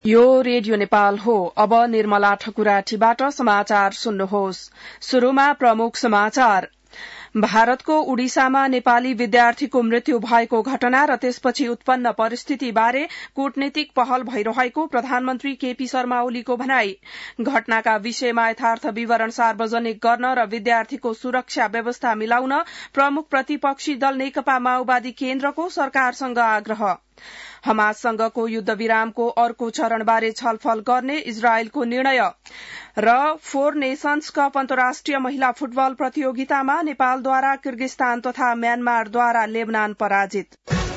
यो रेडियो नेपाल हो। अब निर्मला ठकुराठीबाट समाचार सुन्नुहोस्। शुरूमा प्रमुख समाचार। भारतको उड़िसामा नेपाली विद्यार्थीको मृत्यु भएको घटना र त्यसपछि उत्पन्न परिस्थितिबारे कूटनीतिक पहल भइरहेको प्रधानमन्त्री केपी शर्मा ओलीको भनाई। घटनाका विषयमा यथार्थ विवरण सार्वजनिक गर्न र विद्यार्थीको सुरक्षा व्यवस्था मिलाउन प्रमुख प्रतिपक्षी दल नेकपा माओवादी केन्द्रको सरकारसँग आग्रह। हमाससँगको युद्धविरामको अर्को चरणबारे छलफल गर्ने इजरायलको निर्णय र फोर नेशन्स कप अन्तर्राष्ट्रिय महिला फुटबल प्रतियोगितामा नेपालद्वारा किर्गिस्तान तथा म्यानमारद्वारा लेबनान पराजित।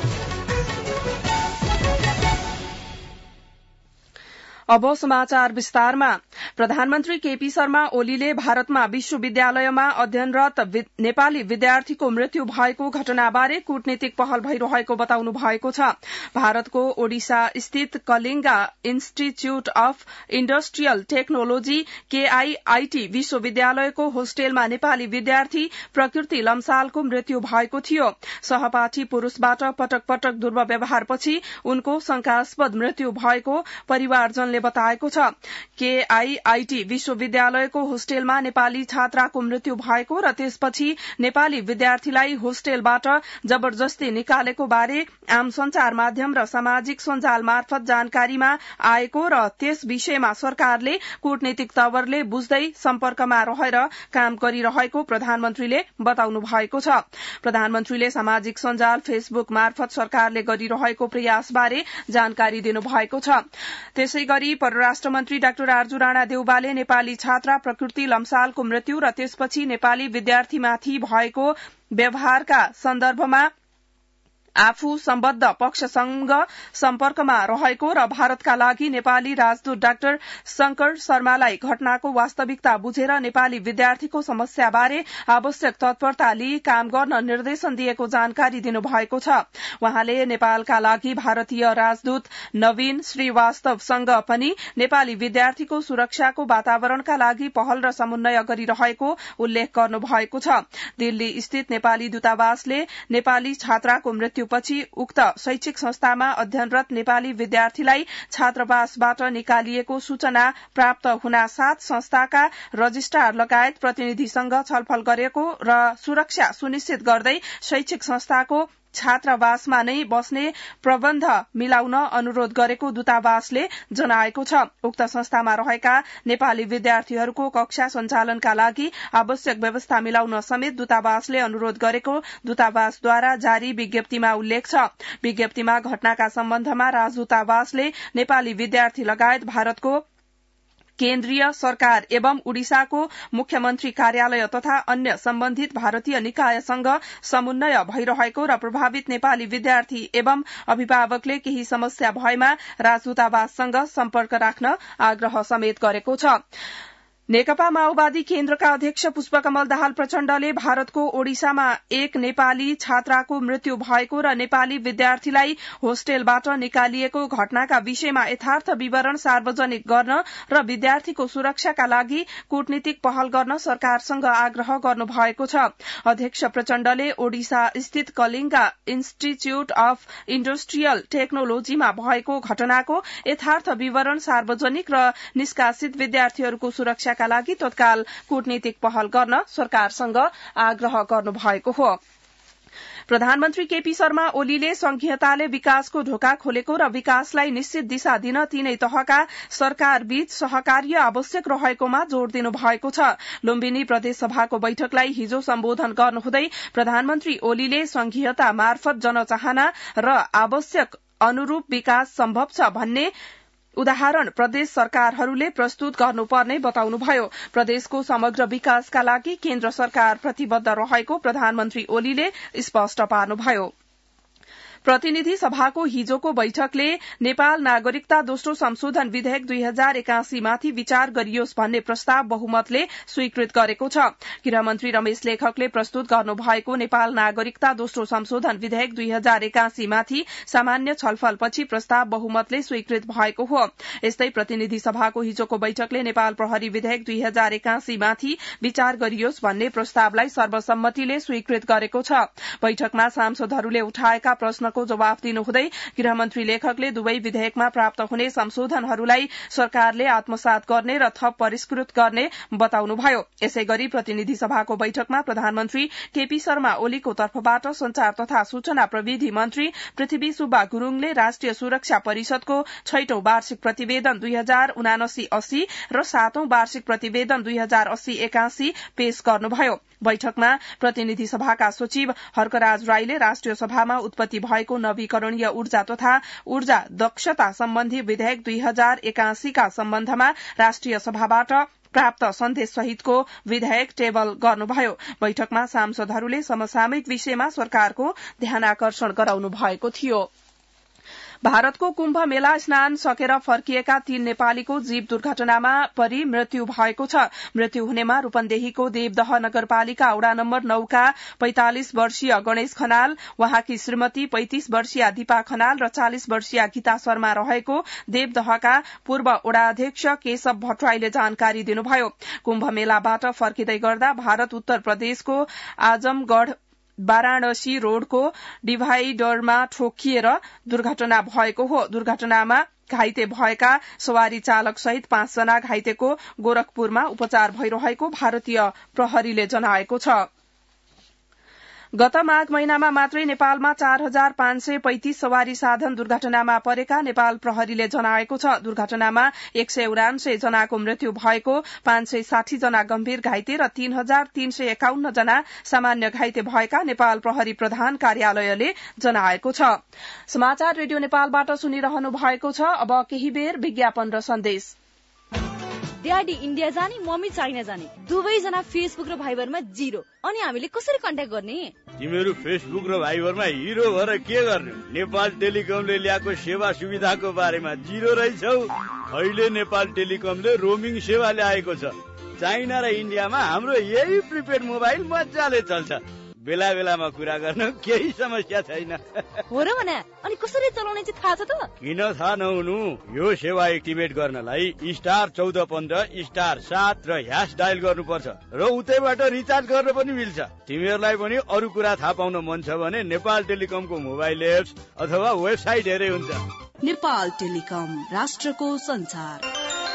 अब समाचार विस्तारमा। प्रधानमन्त्री केपी शर्मा ओलीले भारतमा विश्वविद्यालयमा अध्ययनरत नेपाली विद्यार्थीको मृत्यु भएको घटनाबारे कूटनीतिक पहल भइरहेको बताउनु भएको छ। भारतको ओडिसा स्थित Kalinga institute of industrial technology KIIT विश्वविद्यालयको होस्टेलमा नेपाली विद्यार्थी प्रकृति लम्सालको मृत्यु भएको थियो। सहपाठी पुरूषबाट पटक पटक दुर्व्यवहारपछि उनको शंकास्पद मृत्यु भएको परिवारजनले बताएको छ। केआईआईटी विश्वविद्यालयको होस्टेलमा नेपाली छात्राको मृत्यु भएको र त्यसपछि नेपाली विद्यार्थीलाई होस्टेलबाट जबरजस्ती निकालेको बारे आम संचार माध्यम र सामाजिक सञ्जाल मार्फत जानकारीमा आएको र त्यस विषयमा सरकारले कूटनीतिक तवरले बुझ्दै सम्पर्कमा रहेर काम गरिरहेको प्रधानमन्त्रीले बताउनु भएको छ। प्रधानमन्त्रीले सामाजिक सञ्जाल फेसबुक मार्फत सरकारले गरिरहेको प्रयासबारे जानकारी दिनुभएको छ। त्यसैगरी परराष्ट्र मन्त्री डाक्टर आर्जु राणा देउवाले नेपाली छात्रा प्रकृति लम्सालको मृत्यु र त्यसपछि नेपाली विद्यार्थीमाथि भएको व्यवहारका सन्दर्भमा आफू सम्बद्ध पक्षसँग सम्पर्कमा रहेको र भारतका लागि नेपाली राजदूत डाक्टर शंकर शर्मालाई घटनाको वास्तविकता बुझेर नेपाली विद्यार्थीको समस्याबारे आवश्यक तत्परता लिई काम गर्न निर्देशन दिएको जानकारी दिनुभएको छ। उहाँले नेपालका लागि भारतीय राजदूत नवीन श्रीवास्तवसँग पनि नेपाली विद्यार्थीको सुरक्षाको वातावरणका लागि पहल र समन्वय गरिरहेको उल्लेख गर्नुभएको छ। दिल्ली स्थित नेपाली दूतावासले नेपाली छात्राको मृत्यु पछि उक्त शैक्षिक संस्थामा अध्ययनरत नेपाली विद्यार्थीलाई छात्रावासबाट निकालिएको सूचना प्राप्त हुनासाथ संस्थाका रजिस्ट्रार लगायत प्रतिनिधिसँग छलफल गरेको र सुरक्षा सुनिश्चित गर्दै शैक्षिक संस्थाको छात्रावासमा नै बस्ने प्रबन्ध मिलाउन अनुरोध गरेको दूतावासले जनाएको छ। उक्त संस्थामा रहेका नेपाली विद्यार्थीहरूको कक्षा सञ्चालनका लागि आवश्यक व्यवस्था मिलाउन समेत दूतावासले अनुरोध गरेको दूतावासद्वारा जारी विज्ञप्तिमा उल्लेख छ। विज्ञप्तिमा घटनाका सम्बन्धमा राजदूतावासले नेपाली विद्यार्थी लगायत भारतको केन्द्रीय सरकार एवं उड़िसाको मुख्यमन्त्री कार्यालय तथा अन्य सम्बन्धित भारतीय निकायसँग समन्वय भइरहेको र प्रभावित नेपाली विद्यार्थी एवं अभिभावकले केही समस्या भएमा राजदूतावाससँग सम्पर्क राख्न आग्रह समेत गरेको छ। नेकपा माओवादी केन्द्रका अध्यक्ष पुष्पकमल दाहाल प्रचण्डले भारतको ओडिसामा एक नेपाली छात्राको मृत्यु भएको र नेपाली विद्यार्थीलाई होस्टेलबाट निकालिएको घटनाका विषयमा यथार्थ विवरण सार्वजनिक गर्न र विद्यार्थीको सुरक्षाका लागि कूटनीतिक पहल गर्न सरकारसँग आग्रह गर्नु भएको छ। अध्यक्ष प्रचण्डले ओडिसा स्थित कलिंगा इन्स्टिच्यूट अफ इण्डस्ट्रियल टेक्नोलोजीमा भएको घटनाको यथार्थ विवरण सार्वजनिक र निष्कासित विद्यार्थीहरूको सुरक्षा का लागि तत्काल कूटनीतिक पहल गर्न सरकारसँग आग्रह गर्नुभएको हो। प्रधानमन्त्री केपी शर्मा ओलीले संघीयताले विकासको ढोका खोलेको र विकासलाई निश्चित दिशा दिन तीनै तहका सरकारबीच सहकार्य आवश्यक रहेकोमा जोड़ दिनु भएको छ। लुम्बिनी प्रदेश सभाको बैठकलाई हिजो सम्बोधन गर्नुहुँदै प्रधानमन्त्री ओलीले संघीयता मार्फत जनचाहना र आवश्यक अनुरूप विकास सम्भव छ भन्ने उदाहरण प्रदेश सरकारहरूले प्रस्तुत गर्नुपर्ने बताउनुभयो। प्रदेशको समग्र विकासका लागि केन्द्र सरकार प्रतिबद्ध रहेको प्रधानमन्त्री ओलीले स्पष्ट पार्नुभयो। प्रतिनिधि सभाको हिजोको बैठकले नेपाल नागरिकता दोस्रो संशोधन विधेयक 2081 माथि विचार गरियोस् भन्ने प्रस्ताव बहुमतले स्वीकृत गरेको छ। गृहमन्त्री रमेश लेखकले प्रस्तुत गर्नुभएको नेपाल नागरिकता दोस्रो संशोधन विधेयक 2081 माथि सामान्य छलफलपछि प्रस्ताव बहुमतले स्वीकृत भएको हो। यस्तै प्रतिनिधि सभाको हिजोको बैठकले नेपाल प्रहरी विधेयक 2081 माथि विचार गरियोस् भन्ने प्रस्तावलाई सर्वसम्मतिले स्वीकृत गरेको छ। बैठकमा सांसदहरूले उठाएका प्रश्न प्रश्नको जवाफ दिनुहुँदै गृहमन्त्री लेखकले दुवै विधेयकमा प्राप्त हुने संशोधनहरूलाई सरकारले आत्मसात गर्ने र थप परिष्कृत गर्ने बताउनुभयो। यसै गरी प्रतिनिधि सभाको बैठकमा प्रधानमन्त्री केपी शर्मा ओलीको तर्फबाट संचार तथा सूचना प्रविधि मन्त्री पृथ्वी सुब्बा गुरूङले राष्ट्रिय सुरक्षा परिषदको 6औं वार्षिक प्रतिवेदन 2079-80 र 7औं वार्षिक प्रतिवेदन 2080-81 पेश गर्नुभयो। बैठकमा प्रतिनिधि सभाका सचिव हर्कराज राईले राष्ट्रिय सभामा उत्पत्ति भएको नवीकरणीय ऊर्जा तथा ऊर्जा दक्षता सम्बन्धी विधेयक 2081 का सम्बन्धमा राष्ट्रिय सभाबाट प्राप्त सन्देश सहितको विधेयक टेबल गर्नुभयो। बैठकमा सांसदहरूले समसामयिक विषयमा सरकारको ध्यानाकर्षण गराउनु भएको थियो। भारतको कुम्भ मेला स्नान सकेर फर्किएका 3 नेपालीको जीव दुर्घटनामा परि मृत्यु भएको छ। मृत्यु हुनेमा रूपन्देहीको देवदह नगरपालिका वडा नम्बर 9 का 45 वर्षीय गणेश खनाल, वहाँकी श्रीमती 35 वर्षीय दीपा खनाल र 40 वर्षीय गीता शर्मा रहेको देवदहका पूर्व वडाध्यक्ष केशव भट्टराईले जानकारी दिनुभयो। कुम्भ मेलाबाट फर्किँदै गर्दा भारत उत्तर प्रदेशको आजमगढ़ वाराणसी रोडको डिभाइडरमा ठोकिएर दुर्घटना भएको हो। दुर्घटनामा घाइते भएका सवारी चालक सहित 5 जना घाइतेको गोरखपुरमा उपचार भइरहेको भारतीय प्रहरीले जनाएको छ। गत माघ महिनामा मात्रै नेपालमा 4535 सवारी साधन दुर्घटनामा परेका नेपाल प्रहरीले जनाएको छ। दुर्घटनामा 179 जनाको मृत्यु भएको, 560 जना गम्भीर घाइते र 3351 जना सामान्य घाइते भएका नेपाल प्रहरी प्रधान कार्यालयले जनाएको छ। समाचार रेडियो नेपालबाट सुनिरहनु भएको छ। अब केही बेर विज्ञापन र सन्देश। ड्याडी इन्डिया जाने, मम्मी चाइना जाने, दुवैजना फेसबुक र भाइबरमा 0। अनि हामीले कसरी कन्ट्याक्ट गर्ने? तिमीहरू फेसबुक र भाइबरमा हिरो भएर के गर्ने? नेपाल टेलिकमले ल्याएको सेवा सुविधाको बारेमा 0 रहेछौ। अहिले नेपाल टेलिकमले रोमिङ सेवा ल्याएको छ। चाइना र इन्डियामा हाम्रो यही प्रिपेड मोबाइल मजाले चल्छ। बेला बेलामा कुरा गर्न केही समस्या छैन। हो र भने अनि कसरी चलाउने चाहिँ थाहा छ त? किन थाहा नहुनु? यो सेवा एक्टिभेट गर्नलाई *1415 *7 र # डायल गर्नुपर्छ र उतैबाट रिचार्ज गर्न पनि मिल्छ। तिमीहरूलाई पनि अरू कुरा थाहा पाउन मन छ भने नेपाल टेलिकमको मोबाइल एप्स अथवा वेबसाइट हेरे हुन्छ। नेपाल टेलिकम, राष्ट्रको संचार।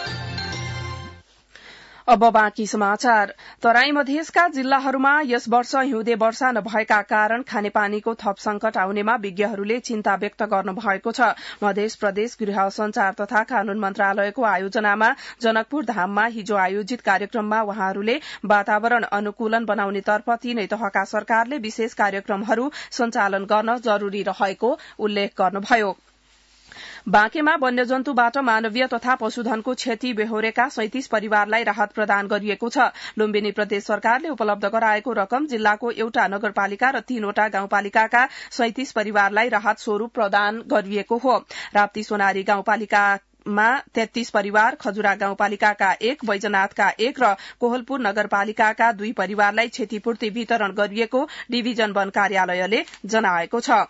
अब बाँकी समाचार। तराई मधेसका जिल्लाहरूमा यस वर्ष हिउँदे वर्षा नभएका कारण खानेपानीको थप संकट आउनेमा विज्ञहरूले चिन्ता व्यक्त गर्नु भएको छ। मध्य प्रदेश गृह संचार तथा कानून मन्त्रालयको आयोजनामा जनकपुर धाममा हिजो आयोजित कार्यक्रममा वहाँहरूले वातावरण अनुकूलन बनाउने तर्फ तीनै तहका सरकारले विशेष कार्यक्रमहरू सञ्चालन गर्न जरूरी रहेको उल्लेख गर्नुभयो। बाँकेमा वन्यजन्तुबाट मानवीय तथा पशुधनको क्षति बेहोरेका 37 परिवारलाई राहत प्रदान गरिएको छ। लुम्बिनी प्रदेश सरकारले उपलब्ध गराएको रकम जिल्लाको एउटा नगरपालिका र 3वटा गाउँपालिकाका 37 परिवारलाई राहत स्वरूप प्रदान गरिएको हो। राप्ती सोनारी गाउँपालिकामा 33 परिवार, खजुरा गाउँपालिकाका 1, बैजनाथका 1 र कोहलपुर नगरपालिकाका 2 परिवारलाई क्षतिपूर्ति वितरण गरिएको डिभिजन वन कार्यालयले जनाएको छ।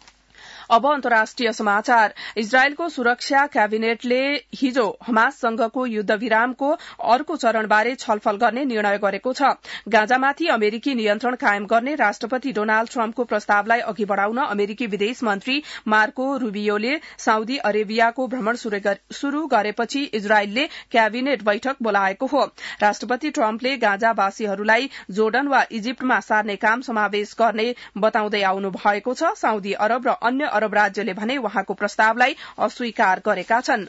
अब अन्तर्राष्ट्रिय समाचार। इजरायलको सुरक्षा क्याबिनेटले हिजो हमाससँगको युद्ध विरामको अर्को चरणबारे छलफल गर्ने निर्णय गरेको छ। गाजामाथि अमेरिकी नियन्त्रण कायम गर्ने राष्ट्रपति डोनाल्ड ट्रम्पको प्रस्तावलाई अघि बढ़ाउन अमेरिकी विदेश मन्त्री मार्को रूबियोले साउदी अरेबियाको भ्रमण शुरू गरेपछि इजरायलले क्याबिनेट बैठक बोलाएको हो। राष्ट्रपति ट्रम्पले गाजावासीहरूलाई जोर्डन वा इजिप्टमा सार्ने काम समावेश गर्ने बताउँदै आउनु भएको छ। साउदी अरब र अन्य अरब राज्यले भने वहाँको प्रस्तावलाई अस्वीकार गरेका छन्।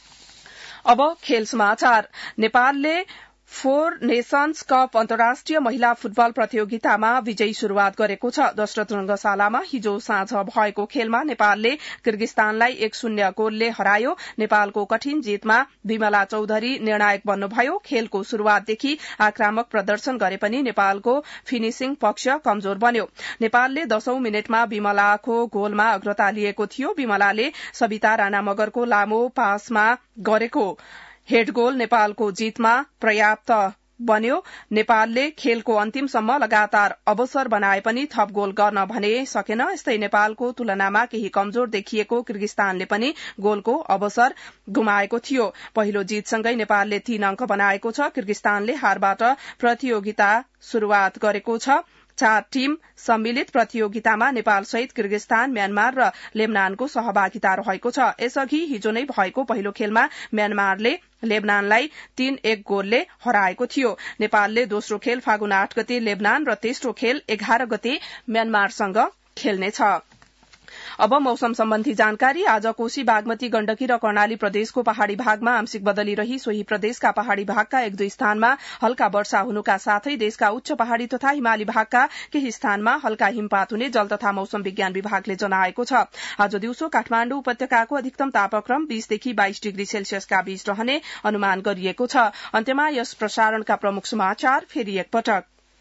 अब खेल समाचार। नेपालले 4 नेशन्स कप अन्तर्राष्ट्रिय महिला फुटबल प्रतियोगितामा विजयी शुरूआत गरेको छ। दशरथ रंगशालामा हिजो साँझ भएको खेलमा नेपालले किर्गिस्तानलाई 1-0 गोलले हरायो। नेपालको कठिन जीतमा विमला चौधरी निर्णायक बन्नुभयो। खेलको शुरूआतदेखि आक्रामक प्रदर्शन गरे पनि नेपालको फिनिशिङ पक्ष कमजोर बन्यो। नेपालले 10औं मिनेटमा विमलाको गोलमा अग्रता लिएको थियो। विमलाले सविता राणा मगरको लामो पासमा गरेको हेड गोल नेपालको जीतमा पर्याप्त बन्यो। नेपालले खेलको अन्तिमसम्म लगातार अवसर बनाए पनि थप गोल गर्न भने सकेन। यस्तै नेपालको तुलनामा केही कमजोर देखिएको किर्गिस्तानले पनि गोलको अवसर गुमाएको थियो। पहिलो जीतसँगै नेपालले 3 अंक बनाएको छ। किर्गिस्तानले हारबाट प्रतियोगिता शुरूआत गरेको छ। 4 टीम सम्मिलित प्रतियोगितामा नेपाल सहित किर्गिस्तान, म्यानमार र लेबनानको सहभागिता रहेको छ। यसअघि हिजो नै भएको पहिलो खेलमा म्यानमारले लेबनानलाई 3-1 गोलले हराएको थियो। नेपालले दोस्रो खेल फागुन 8 गते लेबनान र तेस्रो खेल 11 गते म्यानमारसँग खेल्नेछ। अब मौसम सम्बन्धी जानकारी। आज कोशी, बागमती, गण्डकी र कर्णाली प्रदेशको पहाड़ी भागमा आंशिक बदली रही सोही प्रदेशका पहाड़ी भागका 1-2 स्थानमा हल्का वर्षा हुनुका साथै देशका उच्च पहाड़ी तथा हिमाली भागका केही स्थानमा हल्का हिमपात हुने जल तथा मौसम विज्ञान विभागले जनाएको छ। आज दिउँसो काठमाण्डु उपत्यकाको अधिकतम तापक्रम 20 देखि 22 डिग्री सेल्सियसका बीच रहने अनुमान गरिएको छ। अन्त्यमा यस प्रसारणका प्रमुख समाचार फेरि एकपटक।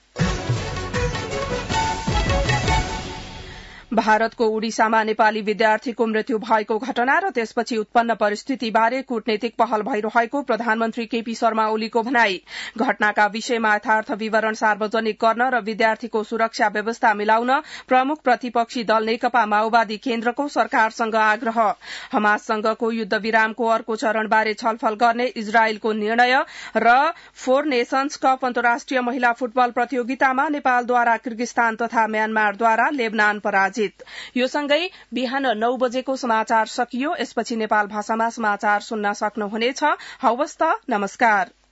भारतको उड़िसामा नेपाली विद्यार्थीको मृत्यु भएको घटना र त्यसपछि उत्पन्न परिस्थितिबारे कूटनीतिक पहल भइरहेको प्रधानमन्त्री केपी शर्मा ओलीको भनाई। घटनाका विषयमा यथार्थ विवरण सार्वजनिक गर्न र विद्यार्थीको सुरक्षा व्यवस्था मिलाउन प्रमुख प्रतिपक्षी दल नेकपा माओवादी केन्द्रको सरकारसँग आग्रह। हमाससँगको युद्ध विरामको अर्को चरणबारे छलफल गर्ने इजरायलको निर्णय र 4 नेशन्स कप अन्तर्राष्ट्रिय महिला फुटबल प्रतियोगितामा नेपालद्वारा किर्गिस्तान तथा म्यानमारद्वारा लेबनान पराजित। यो सँगै बिहान 9 बजेको समाचार सकियो। यसपछि नेपाल भाषामा समाचार सुन्न सक्नुहुनेछ। हवस् त, नमस्कार।